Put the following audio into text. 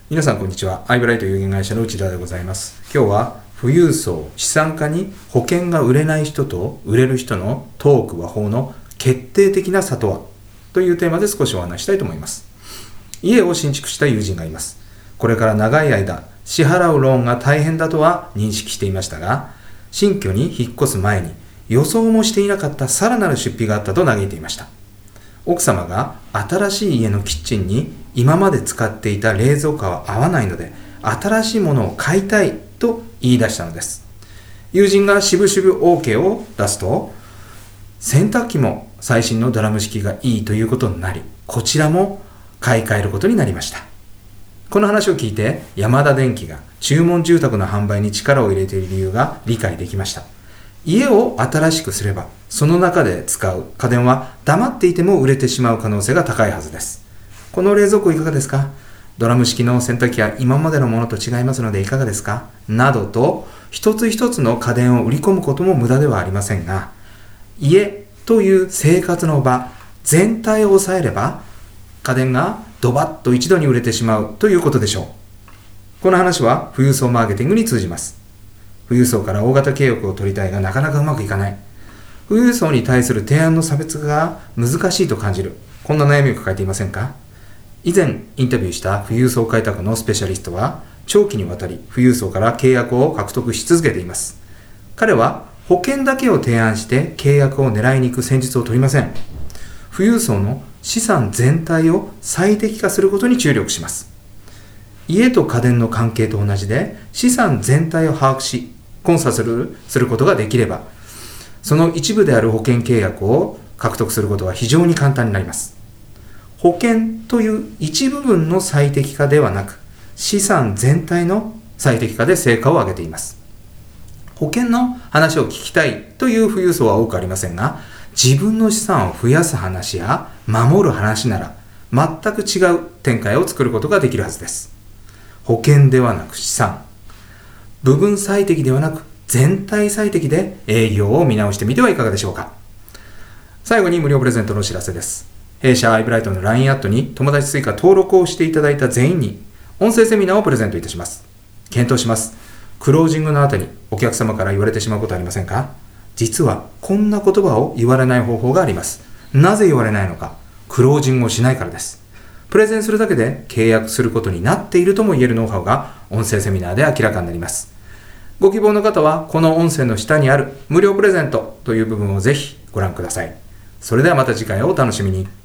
皆さんこんにちは。アイブライト有限会社の内田でございます。今日は富裕層資産家に保険が売れない人と売れる人のトーク和法の決定的な差とはというテーマで少しお話したいと思います。家を新築した友人がいます。これから長い間支払うローンが大変だとは認識していましたが、新居に引っ越す前に予想もしていなかったさらなる出費があったと嘆いていました。奥様が新しい家のキッチンに今まで使っていた冷蔵庫は合わないので新しいものを買いたいと言い出したのです。友人がしぶしぶ OK を出すと、洗濯機も最新のドラム式がいいということになり、こちらも買い替えることになりました。この話を聞いてヤマダ電機が注文住宅の販売に力を入れている理由が理解できました。家を新しくすればその中で使う家電は黙っていても売れてしまう可能性が高いはずです。この冷蔵庫いかがですか？ドラム式の洗濯機は今までのものと違いますのでいかがですか？などと一つ一つの家電を売り込むことも無駄ではありませんが、家という生活の場全体を抑えれば家電がドバッと一度に売れてしまうということでしょう。この話は富裕層マーケティングに通じます。富裕層から大型契約を取りたいがなかなかうまくいかない。富裕層に対する提案の差別化が難しいと感じる。こんな悩みを抱えていませんか？以前インタビューした富裕層開拓のスペシャリストは長期にわたり富裕層から契約を獲得し続けています。彼は保険だけを提案して契約を狙いに行く戦術を取りません。富裕層の資産全体を最適化することに注力します。家と家電の関係と同じで資産全体を把握しコンサルすることができれば、その一部である保険契約を獲得することは非常に簡単になります。保険という一部分の最適化ではなく、資産全体の最適化で成果を上げています。保険の話を聞きたいという富裕層は多くありませんが、自分の資産を増やす話や守る話なら全く違う展開を作ることができるはずです。保険ではなく資産、部分最適ではなく全体最適で営業を見直してみてはいかがでしょうか。最後に無料プレゼントのお知らせです。弊社アイブライトの LINE アットに友達追加登録をしていただいた全員に音声セミナーをプレゼントいたします。検討します。クロージングの後にお客様から言われてしまうことありませんか？実はこんな言葉を言われない方法があります。なぜ言われないのか？クロージングをしないからです。プレゼンするだけで契約することになっているとも言えるノウハウが音声セミナーで明らかになります。ご希望の方はこの音声の下にある無料プレゼントという部分をぜひご覧ください。それではまた次回をお楽しみに。